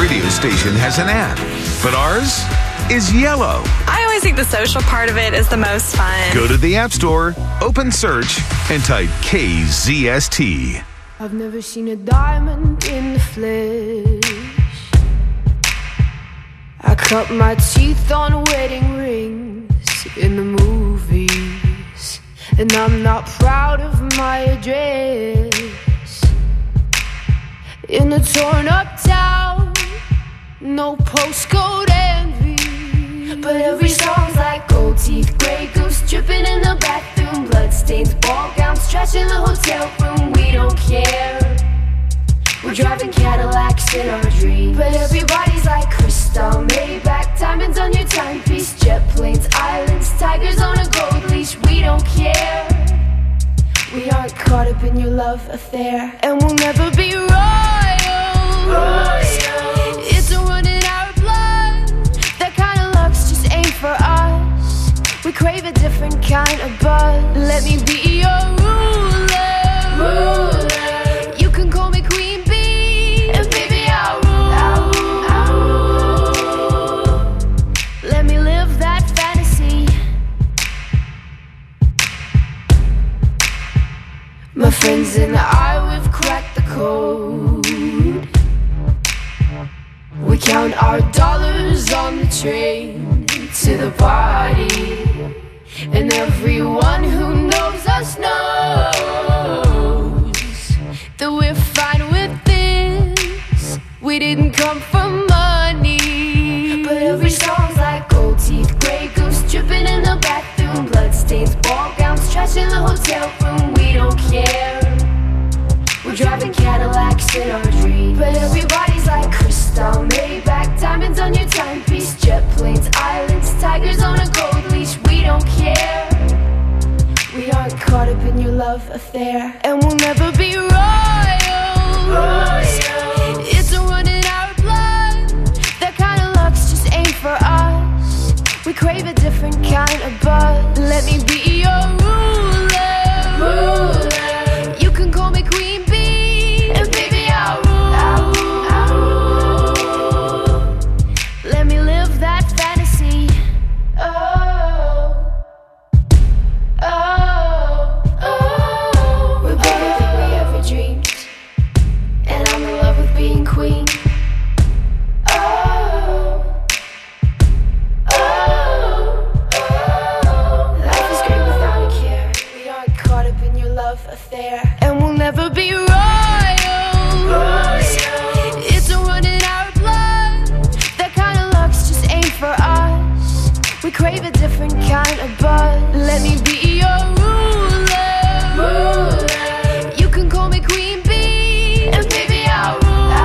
radio station has an app, but ours is yellow. I always think the social part of it is the most fun. Go to the App Store, open search, and type KZST. I've never seen a diamond in the flesh. I cut my teeth on wedding rings in the movies, and I'm not proud of my address. In a torn up town, no postcode envy, but every song's like gold teeth, grey goose dripping in the bathroom, bloodstains, ball gowns, trash in the hotel room. We don't care. We're driving Cadillacs in our dreams, but everybody's like crystal, Maybach, diamonds on your timepiece, jet planes, islands, tigers on a gold leash. We don't care. We aren't caught up in your love affair, and we'll never be royals. It's a run in our blood. That kind of luck's just ain't for us. We crave a different kind of buzz. Let me be your ruler. You can call me Queen Bee, and baby I'll rule. Let me live that fantasy. My friends and I, we've cracked the code. We count our dollars on the train to the party, and everyone who knows us knows that we're fine with this. We didn't come for money, but every song's like gold teeth, grey goose dripping in the bathroom, bloodstains, ball gowns, trash in the hotel room. We don't care. We're driving Cadillacs in our dreams, but everybody's like crystal, Maybach, diamonds on your timepiece, jet planes, islands, tigers on a gold leash. We don't care. We aren't caught up in your love affair, and we'll never be royals. It's a run in our blood. That kind of luck's just ain't for us. We crave a different kind of buzz. Let me be your ruler. You can call me Queen Bee, and baby I'll rule. Let me live that fantasy. We're better than we ever dreamed, and I'm in love with being queen. Life is great without a care. We aren't caught up in your love affair, and we'll never be royals. It's a run in our blood. That kind of luck's just ain't for us. We crave a different kind of buzz. Let me be your ruler. You can call me Queen Bee, and baby I'll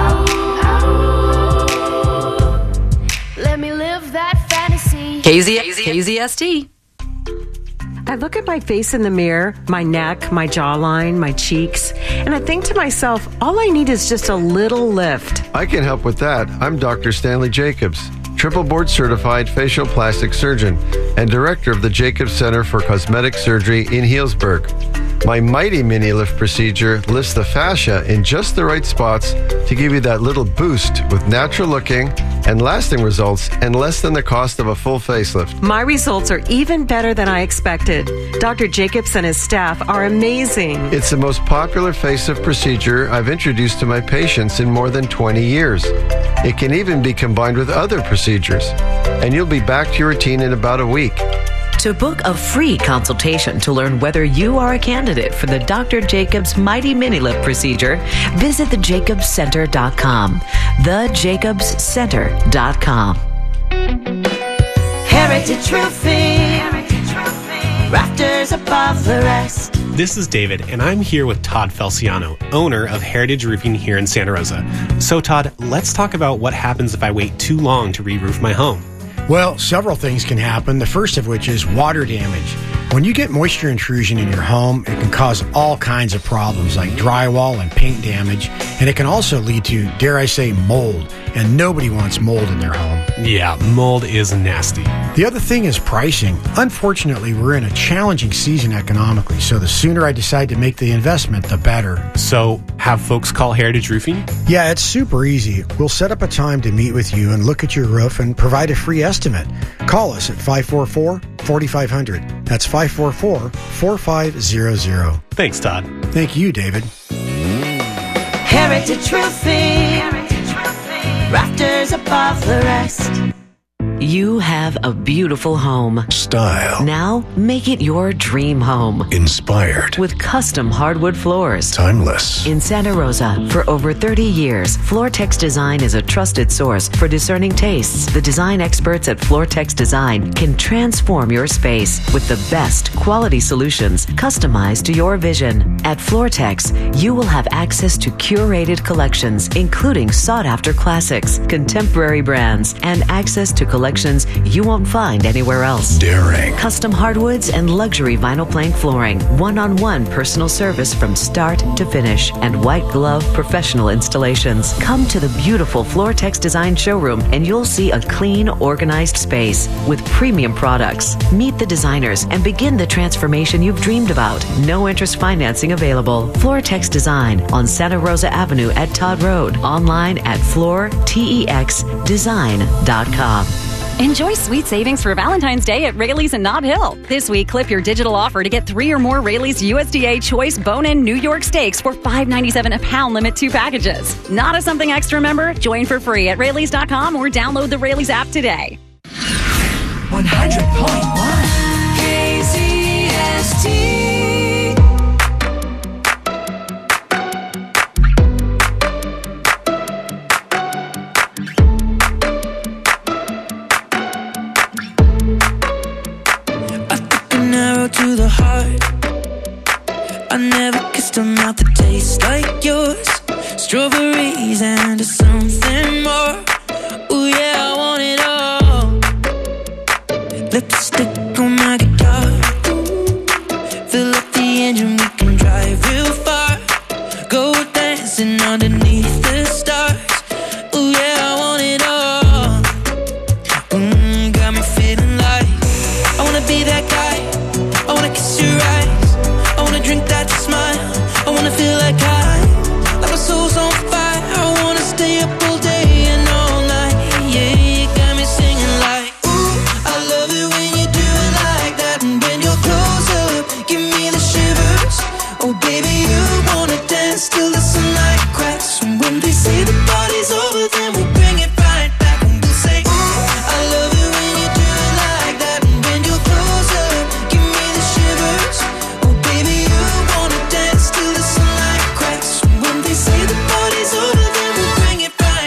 rule. Let me live that fantasy. KZST. I look at my face in the mirror, my neck, my jawline, my cheeks, and I think to myself, all I need is just a little lift. I can help with that. I'm Dr. Stanley Jacobs, triple board certified facial plastic surgeon and director of the Jacobs Center for Cosmetic Surgery in Healdsburg. My Mighty Mini Lift procedure lifts the fascia in just the right spots to give you that little boost with natural looking and lasting results and less than the cost of a full facelift. My results are even better than I expected. Dr. Jacobs and his staff are amazing. It's the most popular facelift procedure I've introduced to my patients in more than 20 years. It can even be combined with other procedures, and you'll be back to your routine in about a week. To book a free consultation to learn whether you are a candidate for the Dr. Jacobs Mighty Mini Lift procedure, visit thejacobscenter.com. Thejacobscenter.com. Heritage Roofing. Rafters above the rest. This is David, and I'm here with Todd Felciano, owner of Heritage Roofing here in Santa Rosa. So, Todd, let's talk about what happens if I wait too long to re-roof my home. Well, several things can happen, the first of which is water damage. When you get moisture intrusion in your home, it can cause all kinds of problems like drywall and paint damage, and it can also lead to, dare I say, mold. and nobody wants mold in their home. Yeah, mold is nasty. The other thing is pricing. Unfortunately, we're in a challenging season economically, so the sooner I decide to make the investment, the better. So, have folks call Heritage Roofing? Yeah, it's super easy. We'll set up a time to meet with you and look at your roof and provide a free estimate. Call us at 544-4500. That's 544-4500. Thanks, Todd. Thank you, David. Heritage Roofing. Rafters above the rest. You have a beautiful home. Style. Now, make it your dream home. Inspired. With custom hardwood floors. Timeless. In Santa Rosa, for over 30 years, Floortex Design is a trusted source for discerning tastes. The design experts at Floortex Design can transform your space with the best quality solutions customized to your vision. At Floortex, you will have access to curated collections, including sought-after classics, contemporary brands, and access to collections you won't find anywhere else. Daring. Custom hardwoods and luxury vinyl plank flooring, one-on-one personal service from start to finish, and white glove professional installations. Come to the beautiful Floortex Design showroom and you'll see a clean, organized space with premium products. Meet the designers and begin the transformation you've dreamed about. No interest financing available. Floortex Design on Santa Rosa Avenue at Todd Road. Online at floortexdesign.com. Enjoy sweet savings for Valentine's Day at Rayleigh's and Nob Hill. This week, clip your digital offer to get 3 or more Rayleigh's USDA Choice Bone-In New York Steaks for $5.97 a pound, limit 2 packages. Not a Something Extra member? Join for free at Rayleigh's.com or download the Rayleigh's app today. 100.1 KZST. To the heart, I never kissed a mouth that tastes like yours. Strawberries and something more. Ooh yeah, I want it all. Lipstick on my guitar. Fill up the engine, we can drive real far. Go dancing underneath the stars. Ooh yeah, I want it all. Got me feeling like I wanna be that guy. I wanna kiss your eyes, I wanna drink that smile, I wanna feel like like my soul's on fire, I wanna stay up all day and all night, yeah, you got me singing like, ooh, I love it when you do it like that, and when you're close up, give me the shivers, oh baby, you wanna dance till the sunlight cracks, and when they say the party's over, then we'll bring it right back, and we'll say, ooh, I love it when you do it like that, and when you're close up, give me the shivers, oh baby, you wanna dance till the sunlight cracks, and when they say the party's over, then we'll bring it right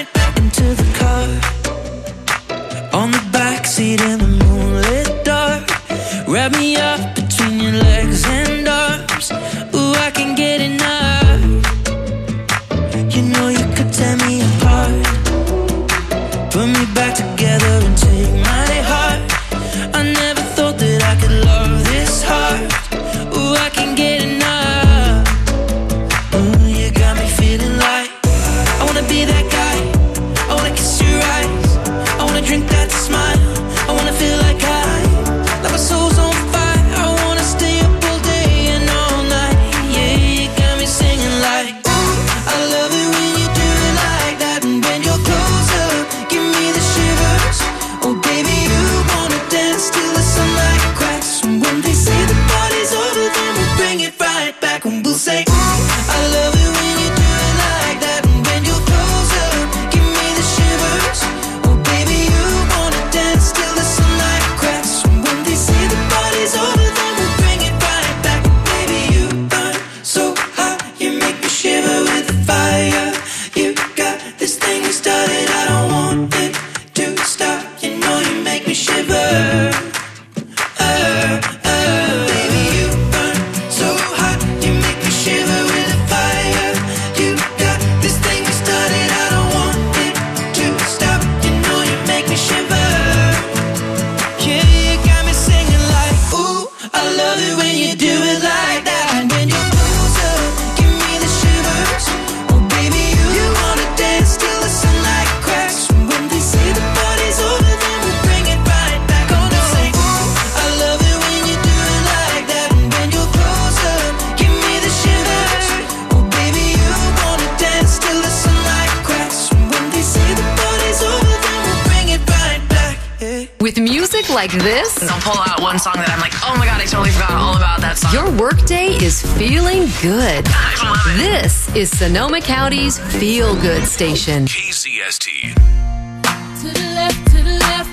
like this? I'll pull out one song that I'm like, oh my God, I totally forgot all about that song. Your workday is feeling good. I love it. This is Sonoma County's Feel Good Station. KZST. To the left, to the left.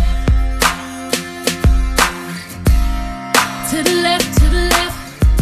To the left, to the left.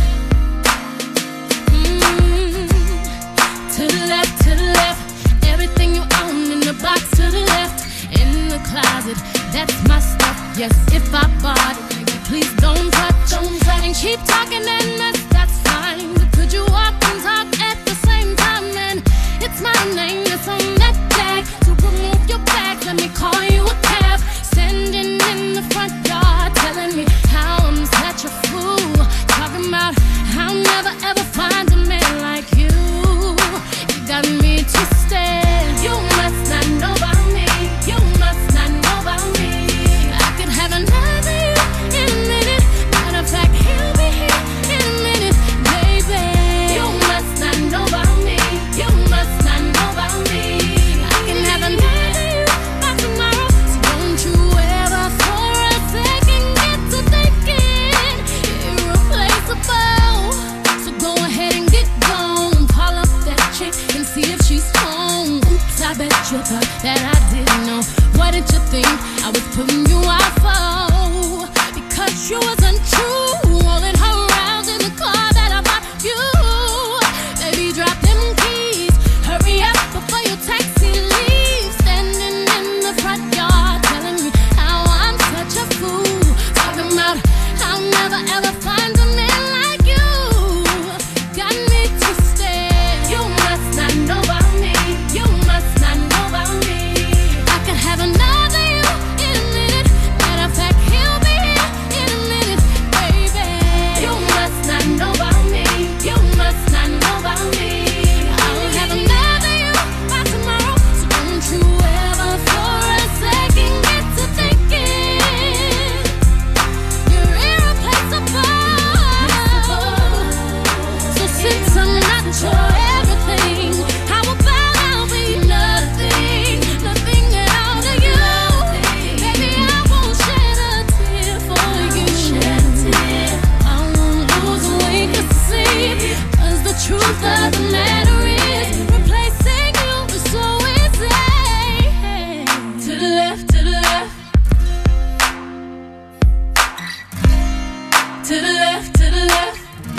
To the left, to the left. Everything you own in the box to the left. In the closet, that's my stuff. Yes, if I bought it, baby, please don't touch, don't touch. And keep talking and mess, that's fine. But could you walk and talk at the same time? And it's my name that's on that tag. So remove your bags, let me call you a cab. Standing in the front yard, telling me how I'm such a fool. Talking about I'll never ever find a man like you. You got me twisted. You must not know about me. You must not know about me. I could have another you in a minute. Matter of fact, he'll be here in a minute, baby. You must not know about me. You must not know about me. I can have another you by tomorrow. So don't you ever for a second get to thinking irreplaceable. So go ahead and get gone. Call up that chick and see if she's home. Oops, I bet you thought that I didn't know. What did you think I was putting you out for? Because you wasn't true. Rolling her around in the car that I bought you. Baby, drop them keys. Hurry up before your taxi leaves. Standing in the front yard, telling me how I'm such a fool. Talking about I'll never ever find a man like you. Got me twisted. You must not know about me. You must not know about me. I could have another you in a minute. Matter of fact, he'll be here in a minute, baby. You must not know about me. You must not know about me. I'll have another you by tomorrow. So don't you ever for a second get to thinking you're irreplaceable. So since I'm not your everything, how about I'll be nothing, nothing at all to you? Baby, I won't shed a tear for you. Shed a tear. I won't lose a wink of sleep. 'Cause the truth of the matter is, replacing you is so easy. To the left, to the left. To the left, to the left.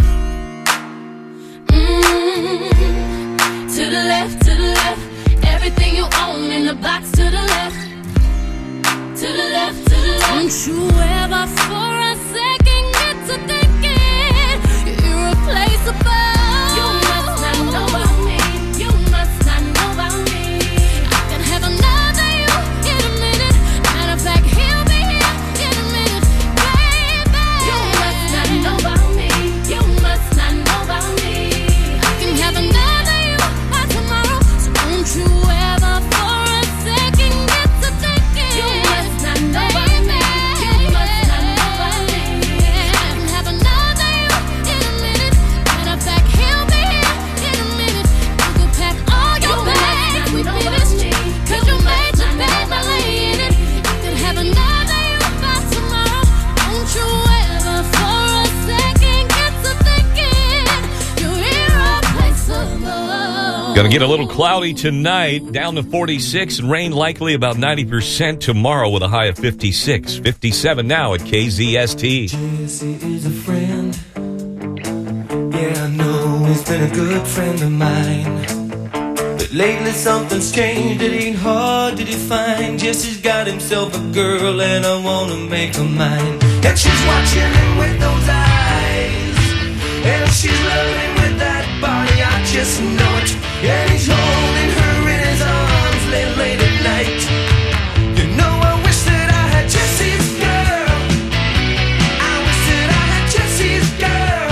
To the left, to the left. Everything you own in the box to the left. To the left, to the left. Don't you ever for a second get to thinking you're irreplaceable. You must not know about me. You must not know about me. I can have another you in a minute. Matter of fact, he'll be here in a minute, baby. You must not know about me. You must not know about me. I can have another you by tomorrow. So don't you ever for a second get to thinking you must not know about me. You must not know about me. I can have another you in a minute. Matter of fact, he'll be here in a minute. You can pack all your bags. We finished. 'Cause you made your bed by laying it. I can have another you by tomorrow. Don't you ever for a second get to thinking you're irreplaceable. Going to get a little cloudy tonight, down to 46, and rain likely about 90% tomorrow with a high of 56. 57 now at KZST. Jesse is a friend. Yeah, I know he's been a good friend of mine. But lately something's changed, it ain't hard to define. Jesse's got himself a girl and I wanna make her mine. And she's watching him with those eyes, and she's loving with that body, I just know it. And he's holding her in his arms late at night. You know I wish that I had Jesse's girl. I wish that I had Jesse's girl.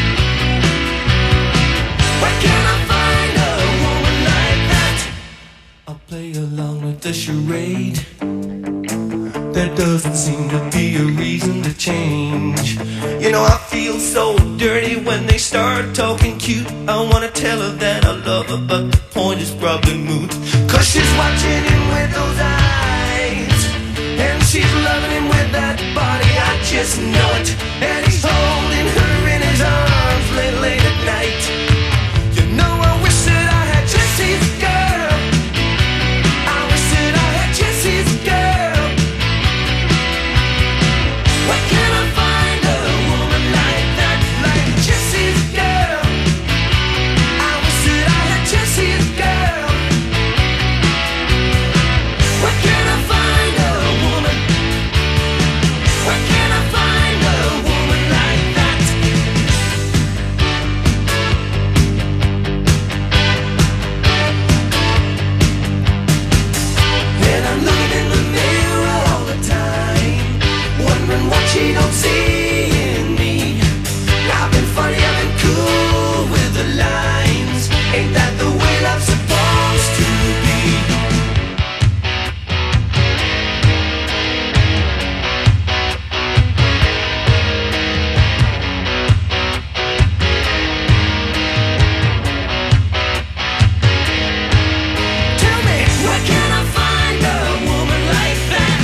Where can I find a woman like that? I'll play along with the charade. There doesn't seem to be a reason to change. You know I feel so dirty when they start talking cute. I wanna tell her that I love her, but the point is probably moot. 'Cause she's watching him with those eyes, and she's loving him with that body, I just know it. And he's holding her in his arms late at night. You know, I wish that I had Jesse's girl. I wish that I had Jesse's girl. Where can I find a woman like that, like Jesse's girl? I wish that I had Jesse's girl. Where can I find a woman? Where can I find a woman like that? And I'm looking in the mirror all the time, wondering what she don't see in me. I've been funny, I've been cool with the lines. Ain't that the way love's supposed to be? Tell me, where can I find a woman like that?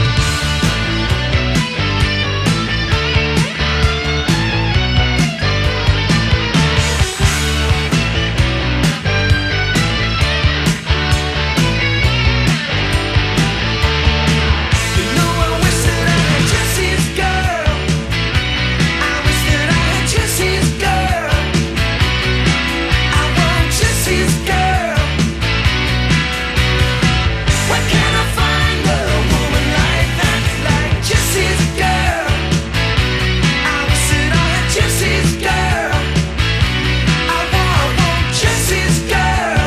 You know, I wish that I had Jesse's girl. I wish that I had Jesse's girl. I want Jesse's girl. Where can I find a woman like that, like Jesse's girl? I wish that I had Jesse's girl. I want Jesse's girl.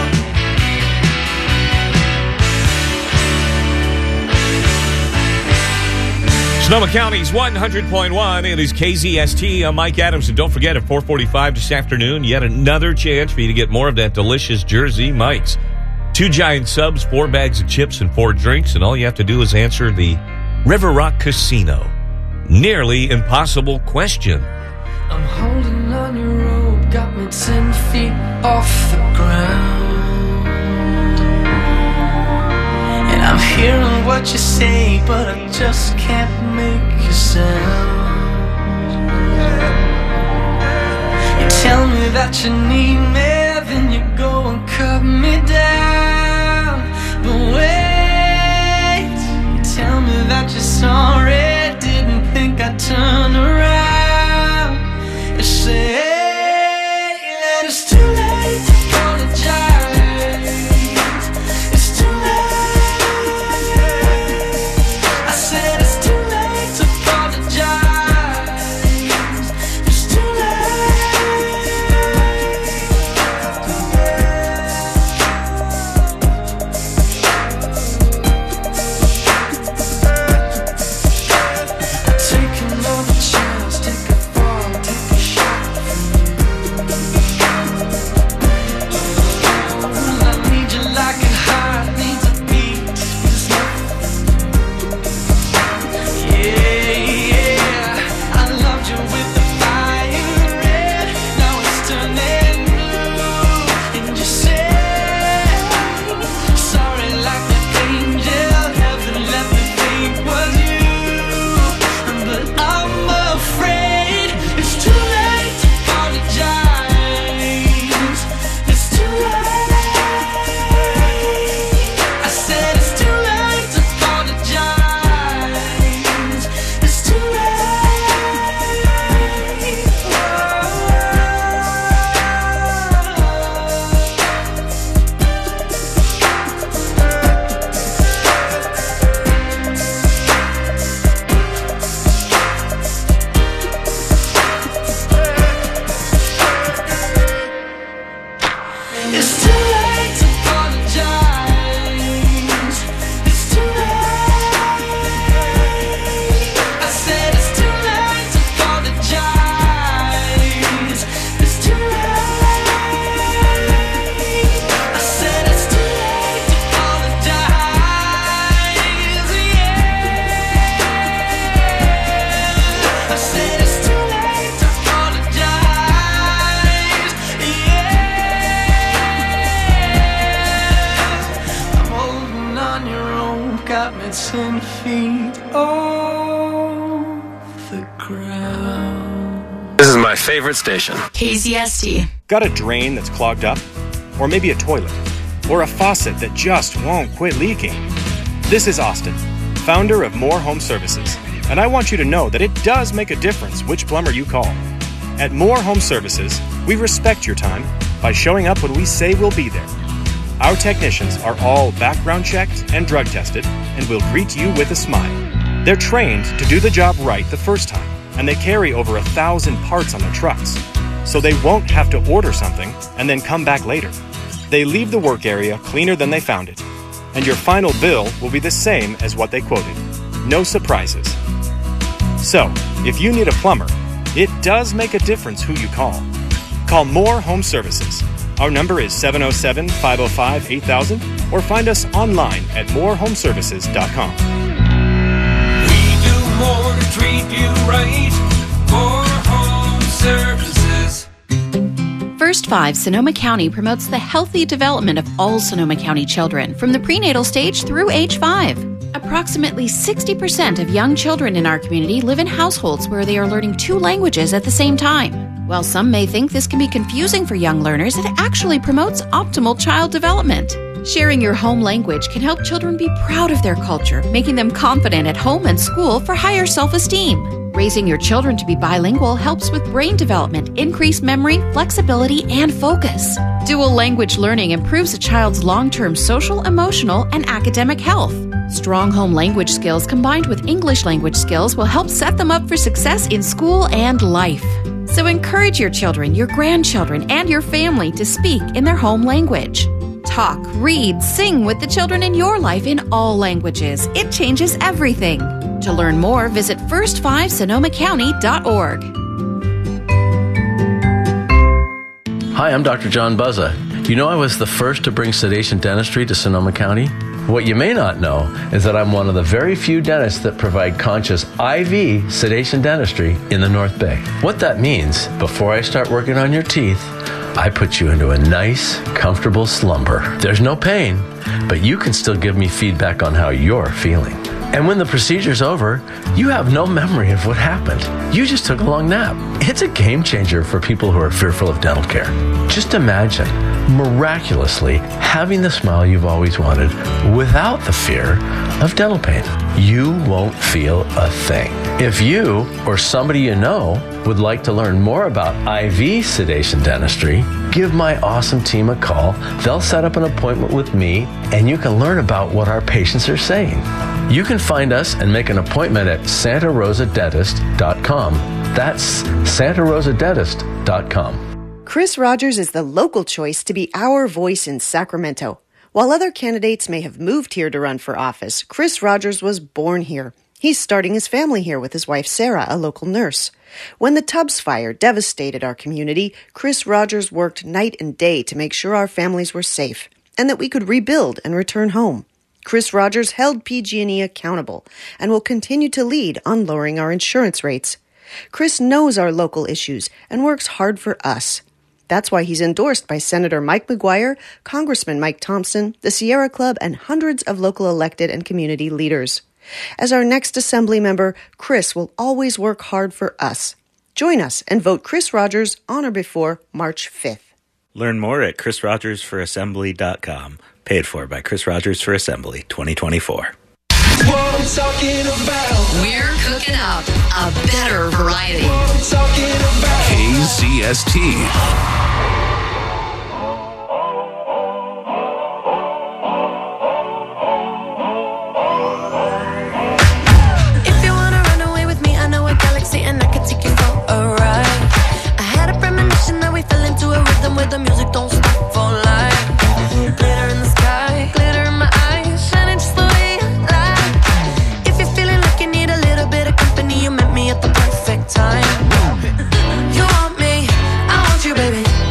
Sonoma County's 100.1. It is KZST. I'm Mike Adams. And don't forget, at 4:45 this afternoon, yet another chance for you to get more of that delicious Jersey Mike's. 2 giant subs, 4 bags of chips, and 4 drinks. And all you have to do is answer the River Rock Casino nearly impossible question. I'm holding on your rope, got me 10 feet off the ground. And I'm hearing what you say, but I just can't make a sound. You tell me that you need me, then you go and cut me down. But wait, you tell me that you're sorry, didn't think I'd turn around. You say that it's too late to apologize. It's too late. I said it's too late to apologize. It's too late. got me 10 feet off the ground. This is my favorite station. KZST. Got a drain that's clogged up? Or maybe a toilet? Or a faucet that just won't quit leaking? This is Austin, founder of More Home Services, and I want you to know that it does make a difference which plumber you call. At More Home Services, we respect your time by showing up when we say we'll be there. Our technicians are all background checked and drug tested and will greet you with a smile. They're trained to do the job right the first time, and they carry over 1,000 parts on their trucks, so they won't have to order something and then come back later. They leave the work area cleaner than they found it, and your final bill will be the same as what they quoted. No surprises. So, if you need a plumber, it does make a difference who you call. Call More Home Services. Our number is 707-505-8000 or find us online at morehomeservices.com. We do more to treat you right. More Home Services. First 5 Sonoma County promotes the healthy development of all Sonoma County children from the prenatal stage through age 5. Approximately 60% of young children in our community live in households where they are learning 2 languages at the same time. While some may think this can be confusing for young learners, it actually promotes optimal child development. Sharing your home language can help children be proud of their culture, making them confident at home and school for higher self-esteem. Raising your children to be bilingual helps with brain development, increased memory, flexibility, and focus. Dual language learning improves a child's long-term social, emotional, and academic health. Strong home language skills combined with English language skills will help set them up for success in school and life. So encourage your children, your grandchildren, and your family to speak in their home language. Talk, read, sing with the children in your life in all languages. It changes everything. To learn more, visit first5sonomacounty.org. Hi, I'm Dr. John Buzza. You know I was the first to bring sedation dentistry to Sonoma County? What you may not know is that I'm one of the very few dentists that provide conscious IV sedation dentistry in the North Bay. What that means, before I start working on your teeth, I put you into a nice, comfortable slumber. There's no pain, but you can still give me feedback on how you're feeling. And when the procedure's over, you have no memory of what happened. You just took a long nap. It's a game changer for people who are fearful of dental care. Just imagine, miraculously, having the smile you've always wanted without the fear of dental pain. You won't feel a thing. If you or somebody you know would like to learn more about IV sedation dentistry, give my awesome team a call. They'll set up an appointment with me, and you can learn about what our patients are saying. You can find us and make an appointment at santarosadentist.com. That's santarosadentist.com. Chris Rogers is the local choice to be our voice in Sacramento. While other candidates may have moved here to run for office, Chris Rogers was born here. He's starting his family here with his wife Sarah, a local nurse. When the Tubbs fire devastated our community, Chris Rogers worked night and day to make sure our families were safe and that we could rebuild and return home. Chris Rogers held PG&E accountable and will continue to lead on lowering our insurance rates. Chris knows our local issues and works hard for us. That's why he's endorsed by Senator Mike McGuire, Congressman Mike Thompson, the Sierra Club, and hundreds of local elected and community leaders. As our next Assembly member, Chris will always work hard for us. Join us and vote Chris Rogers on or before March 5th. Learn more at chrisrogersforassembly.com. Paid for by Chris Rogers for Assembly 2024. What I'm talking about. We're cooking up a better variety. What I'm talking about. KZST. If you wanna run away with me, I know a galaxy and I can take you for a ride. I had a premonition that we fell into a rhythm where the music don't stop for life. Glitter in the sky, glitter in my eyes, shining just the way you like. If you're feeling like you need a little bit of company, you met me at the perfect time. You want me, I want you, baby.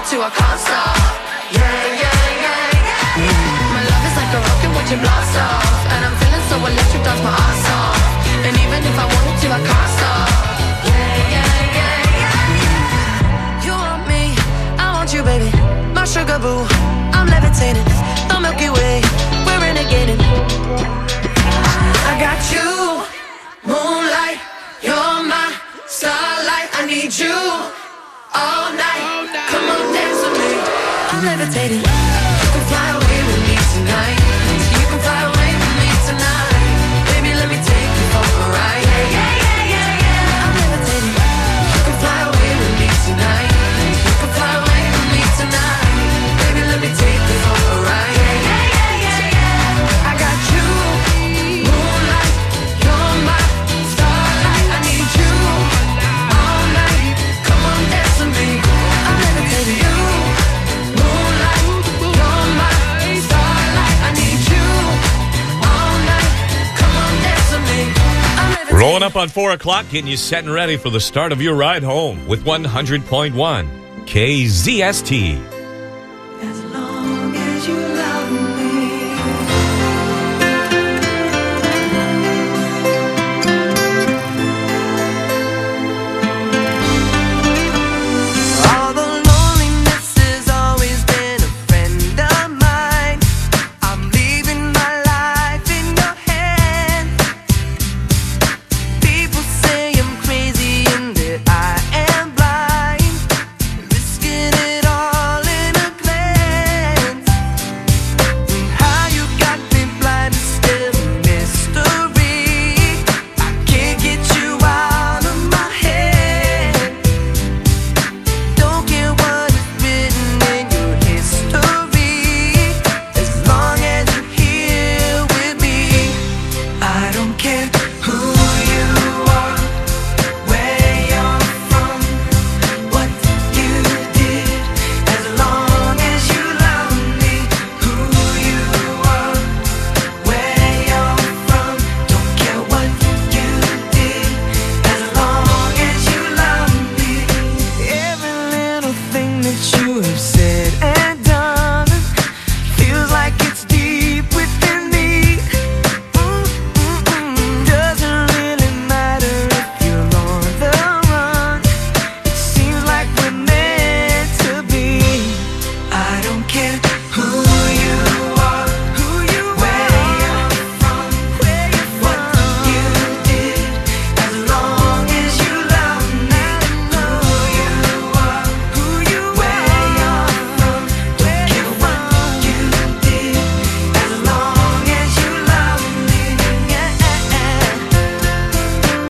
to, I can't stop. Yeah, yeah, yeah, yeah. My love is like a rocket watching blast off, and I'm feeling so electric, dance my ass off. And even if I wanted to, I can't stop. Yeah, yeah, yeah, yeah. You want me, I want you, baby. My sugar boo, I'm levitating. The Milky Way, we're renegading. I got you, moonlight, you're my starlight. I need you all night. Come on, dance with me. I'm levitating. You can fly away with me tonight. You can fly away with me tonight. Baby, let me take you for a ride. Yeah, yeah, yeah, yeah, yeah. I'm levitating. You can fly away with me tonight. You can fly away with me tonight. Baby, let me take you for a ride. Yeah, yeah, yeah, yeah, yeah. I got you, moonlight, you're my starlight. I need you all night. Come on, dance with me. I'm levitating. You, moonlight, you're my starlight. I need you all night. Come on, dance with me. I'm levitating. Rolling up on 4 o'clock, getting you set and ready for the start of your ride home with 100.1 KZST.